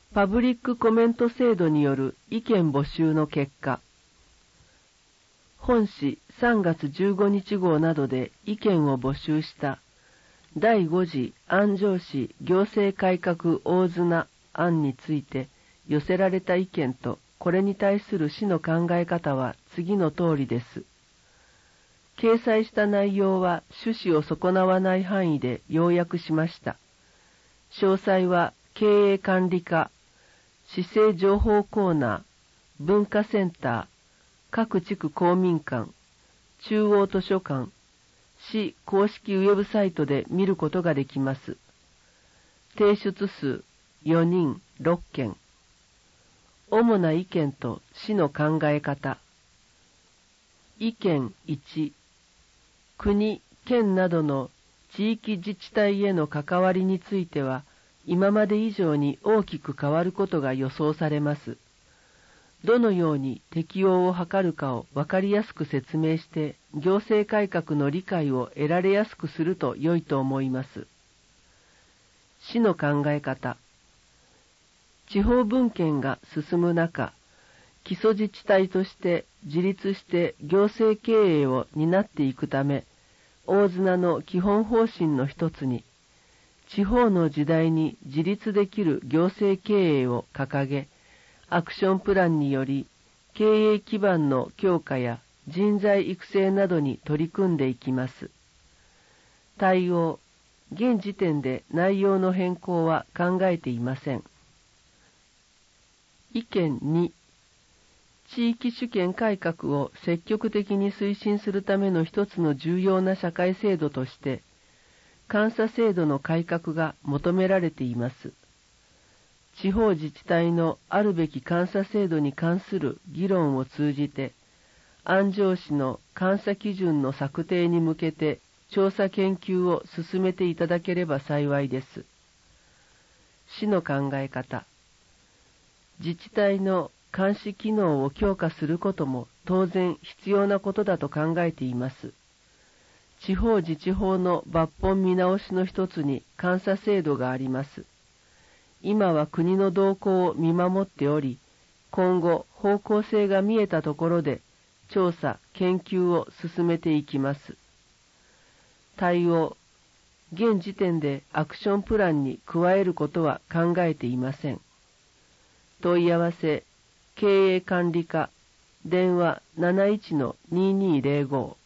パブリックコメント制度による意見募集の結果、本誌3月15日号などで意見を募集した第5次安城市行政改革大綱案について寄せられた意見と、これに対する市の考え方は次の通りです。掲載した内容は趣旨を損なわない範囲で要約しました。詳細は経営管理課、市政情報コーナー、文化センター、各地区公民館、中央図書館、市公式ウェブサイトで見ることができます。提出数4人6件。主な意見と市の考え方。意見1、国、県などの地域自治体への関わりについては、今まで以上に大きく変わることが予想されます。どのように適用を図るかをわかりやすく説明して、行政改革の理解を得られやすくすると良いと思います。市の考え方。地方分権が進む中、基礎自治体として自立して行政経営を担っていくため、大綱の基本方針の一つに、地方の時代に自立できる行政経営を掲げ、アクションプランにより経営基盤の強化や人材育成などに取り組んでいきます。対応、現時点で内容の変更は考えていません。意見2、地域主権改革を積極的に推進するための一つの重要な社会制度として、監査制度の改革が求められています。地方自治体のあるべき監査制度に関する議論を通じて、安城市の監査基準の策定に向けて調査研究を進めていただければ幸いです。市の考え方。自治体の監視機能を強化することも当然必要なことだと考えています。地方自治法の抜本見直しの一つに監査制度があります。今は国の動向を見守っており、今後方向性が見えたところで調査・研究を進めていきます。対応、現時点でアクションプランに加えることは考えていません。問い合わせ、経営管理課、電話 71-2205